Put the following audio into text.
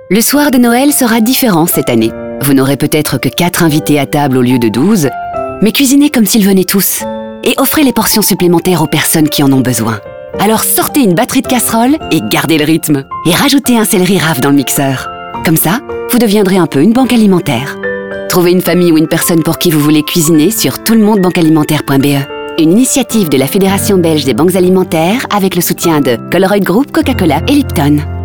Le soir de Noël sera différent cette année. Vous n'aurez peut-être que 4 invités à table au lieu de 12, mais cuisinez comme s'ils venaient tous. Et offrez les portions supplémentaires aux personnes qui en ont besoin. Alors sortez une batterie de casseroles et gardez le rythme. Et rajoutez un céleri rave dans le mixeur. Comme ça, vous deviendrez un peu une banque alimentaire. Trouvez une famille ou une personne pour qui vous voulez cuisiner sur toulemondebanquealimentaire.be. Une initiative de la Fédération belge des banques alimentaires avec le soutien de Colruyt Group, Coca-Cola et Lipton.